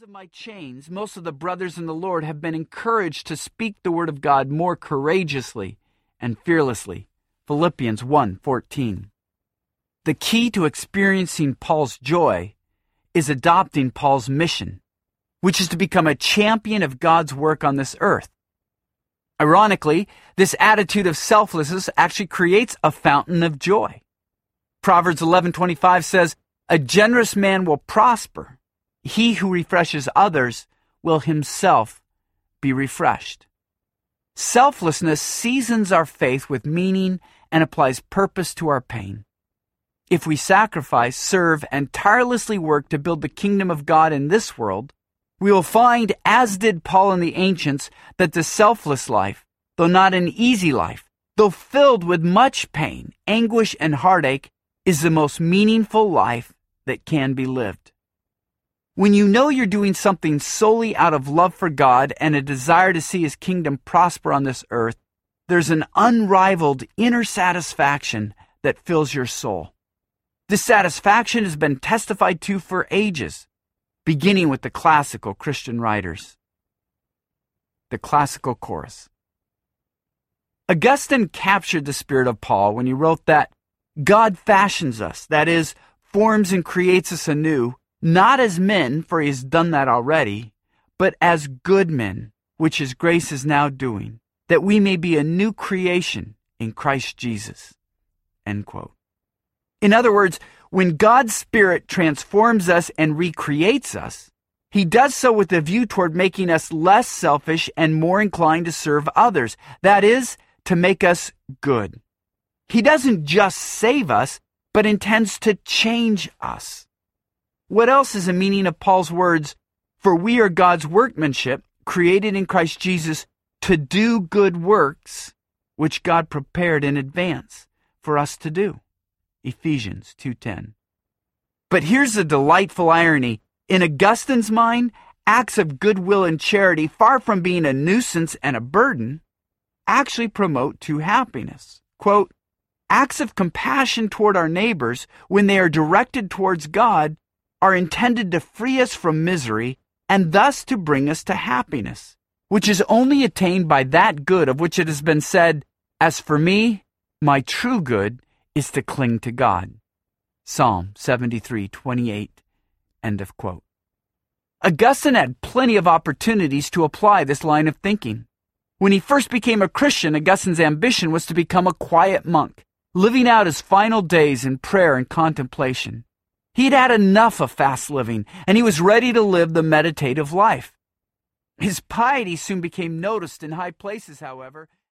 of my chains, most of the brothers in the Lord have been encouraged to speak the word of God more courageously and fearlessly. Philippians 1:14. The key to experiencing Paul's joy is adopting Paul's mission, which is to become a champion of God's work on this earth. Ironically, this attitude of selflessness actually creates a fountain of joy. Proverbs 11:25 says, "A generous man will prosper. He who refreshes others will himself be refreshed." Selflessness seasons our faith with meaning and applies purpose to our pain. If we sacrifice, serve, and tirelessly work to build the kingdom of God in this world, we will find, as did Paul and the ancients, that the selfless life, though not an easy life, though filled with much pain, anguish, and heartache, is the most meaningful life that can be lived. When you know you're doing something solely out of love for God and a desire to see His kingdom prosper on this earth, there's an unrivaled inner satisfaction that fills your soul. This satisfaction has been testified to for ages, beginning with the classical Christian writers. The classical chorus. Augustine captured the spirit of Paul when he wrote that God fashions us, that is, forms and creates us anew, not as men, for He has done that already, but as good men, which His grace is now doing, that we may be a new creation in Christ Jesus. End quote. In other words, when God's Spirit transforms us and recreates us, He does so with a view toward making us less selfish and more inclined to serve others. That is, to make us good. He doesn't just save us, but intends to change us. What else is the meaning of Paul's words, "For we are God's workmanship, created in Christ Jesus to do good works, which God prepared in advance for us to do." Ephesians 2:10. But here's the delightful irony. In Augustine's mind, acts of goodwill and charity, far from being a nuisance and a burden, actually promote to happiness. Quote, "Acts of compassion toward our neighbors, when they are directed towards God, are intended to free us from misery and thus to bring us to happiness, which is only attained by that good of which it has been said, 'As for me, my true good is to cling to God.'" Psalm 73:28. End of quote. Augustine had plenty of opportunities to apply this line of thinking. When he first became a Christian, Augustine's ambition was to become a quiet monk, living out his final days in prayer and contemplation. He'd had enough of fast living, and he was ready to live the meditative life. His piety soon became noticed in high places, however,